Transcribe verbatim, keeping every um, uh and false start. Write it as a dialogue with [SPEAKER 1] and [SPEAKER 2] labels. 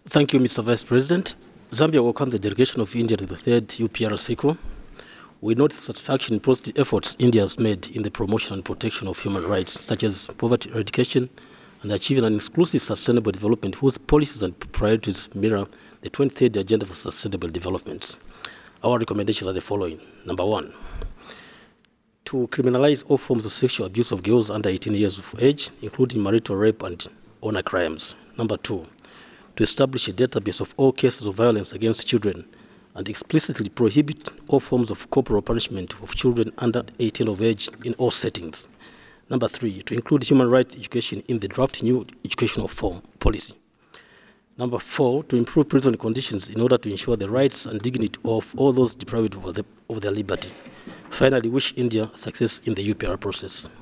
[SPEAKER 1] Thank you, Mister Vice President. Zambia welcomes the delegation of India to the third U P R cycle. We note with satisfaction positive efforts India has made in the promotion and protection of human rights, such as poverty eradication and achieving an inclusive sustainable development whose policies and priorities mirror the twenty-third Agenda for Sustainable Development. Our recommendations are the following. Number one, to criminalize all forms of sexual abuse of girls under eighteen years of age, including marital rape and honor crimes. Number two, to establish a database of all cases of violence against children and explicitly prohibit all forms of corporal punishment of children under eighteen of age in all settings. Number three, to include human rights education in the draft new educational form policy. Number four, to improve prison conditions in order to ensure the rights and dignity of all those deprived of, the, of their liberty. Finally, wish India success in the U P R process.